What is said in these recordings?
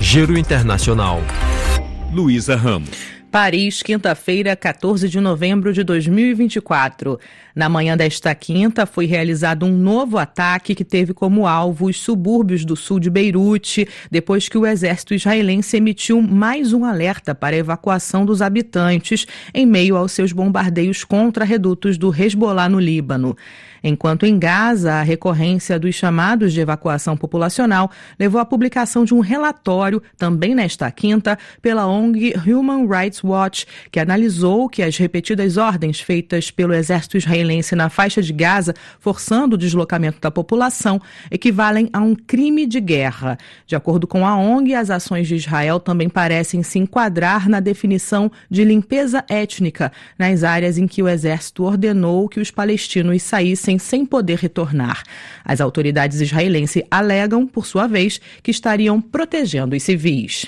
Giro Internacional. Luísa Ramos. Paris, quinta-feira, 14 de novembro de 2024. Na manhã desta quinta, foi realizado um novo ataque que teve como alvo os subúrbios do sul de Beirute, depois que o exército israelense emitiu mais um alerta para a evacuação dos habitantes em meio aos seus bombardeios contra redutos do Hezbollah no Líbano. Enquanto em Gaza, a recorrência dos chamados de evacuação populacional levou à publicação de um relatório, também nesta quinta, pela ONG Human Rights Watch, que analisou que as repetidas ordens feitas pelo exército israelense na faixa de Gaza, forçando o deslocamento da população, equivalem a um crime de guerra. De acordo com a ONG, as ações de Israel também parecem se enquadrar na definição de limpeza étnica nas áreas em que o exército ordenou que os palestinos saíssem sem poder retornar. As autoridades israelenses alegam, por sua vez, que estariam protegendo os civis.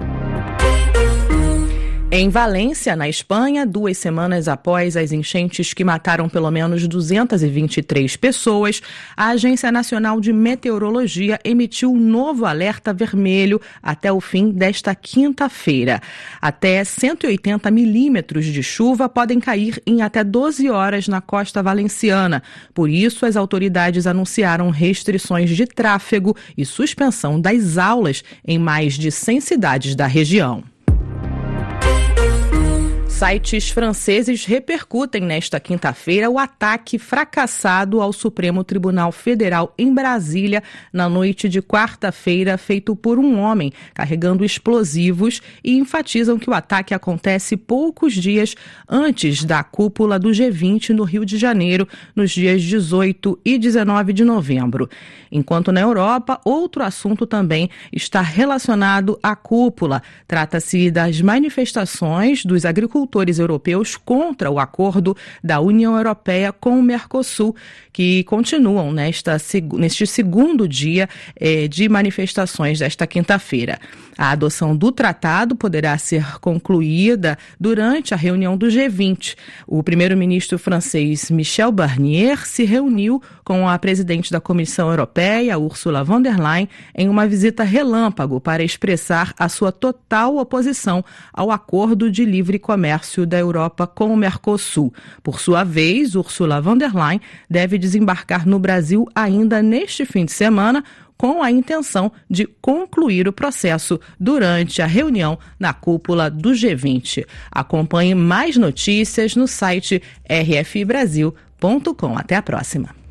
Em Valência, na Espanha, 2 semanas após as enchentes que mataram pelo menos 223 pessoas, a Agência Nacional de Meteorologia emitiu um novo alerta vermelho até o fim desta quinta-feira. Até 180 milímetros de chuva podem cair em até 12 horas na costa valenciana. Por isso, as autoridades anunciaram restrições de tráfego e suspensão das aulas em mais de 100 cidades da região. Sites franceses repercutem nesta quinta-feira o ataque fracassado ao Supremo Tribunal Federal em Brasília na noite de quarta-feira, feito por um homem carregando explosivos, e enfatizam que o ataque acontece poucos dias antes da cúpula do G20 no Rio de Janeiro, nos dias 18 e 19 de novembro. Enquanto na Europa, outro assunto também está relacionado à cúpula. Trata-se das manifestações dos agricultores europeus contra o acordo da União Europeia com o Mercosul, que continuam neste segundo dia de manifestações desta quinta-feira. A adoção do tratado poderá ser concluída durante a reunião do G20. O primeiro-ministro francês Michel Barnier se reuniu com a presidente da Comissão Europeia, Ursula von der Leyen, em uma visita relâmpago para expressar a sua total oposição ao acordo de livre comércio da Europa com o Mercosul. Por sua vez, Ursula von der Leyen deve desembarcar no Brasil ainda neste fim de semana, com a intenção de concluir o processo durante a reunião na cúpula do G20. Acompanhe mais notícias no site rfbrasil.com. Até a próxima.